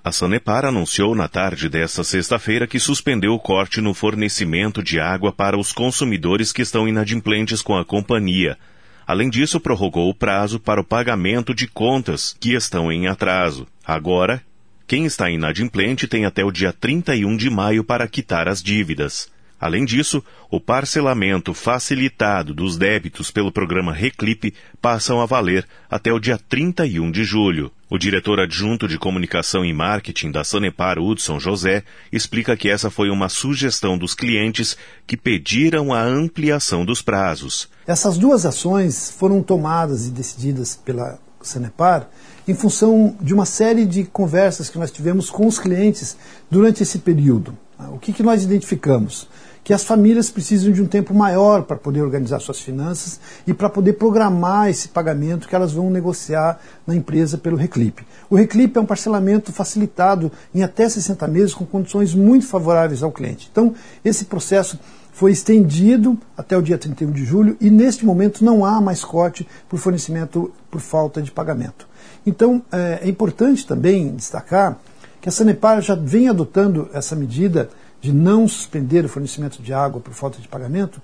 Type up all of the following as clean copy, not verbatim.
A Sanepar anunciou na tarde desta sexta-feira que suspendeu o corte no fornecimento de água para os consumidores que estão inadimplentes com a companhia. Além disso, prorrogou o prazo para o pagamento de contas que estão em atraso. Agora, quem está inadimplente tem até o dia 31 de maio para quitar as dívidas. Além disso, o parcelamento facilitado dos débitos pelo programa Reclip passam a valer até o dia 31 de julho. O diretor adjunto de Comunicação e Marketing da Sanepar, Hudson José, explica que essa foi uma sugestão dos clientes que pediram a ampliação dos prazos. Essas duas ações foram tomadas e decididas pela Sanepar em função de uma série de conversas que nós tivemos com os clientes durante esse período. O que nós identificamos? Que as famílias precisam de um tempo maior para poder organizar suas finanças e para poder programar esse pagamento que elas vão negociar na empresa pelo Reclip. O Reclip é um parcelamento facilitado em até 60 meses com condições muito favoráveis ao cliente. Então, esse processo foi estendido até o dia 31 de julho e, neste momento, não há mais corte por fornecimento por falta de pagamento. Então, é importante também destacar que a Sanepar já vem adotando essa medida de não suspender o fornecimento de água por falta de pagamento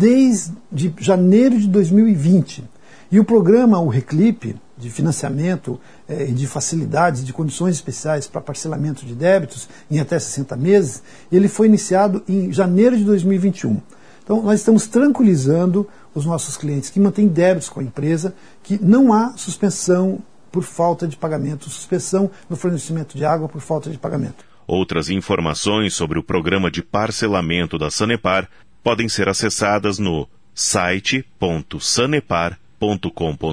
desde janeiro de 2020. E o programa, o Reclip, de financiamento e de facilidades, de condições especiais para parcelamento de débitos em até 60 meses, ele foi iniciado em janeiro de 2021. Então, nós estamos tranquilizando os nossos clientes que mantêm débitos com a empresa, que não há suspensão por falta de pagamento, suspensão no fornecimento de água por falta de pagamento. Outras informações sobre o programa de parcelamento da Sanepar podem ser acessadas no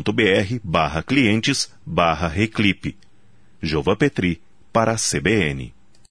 site.sanepar.com.br/clientes/Reclip. Jova Petri, para a CBN.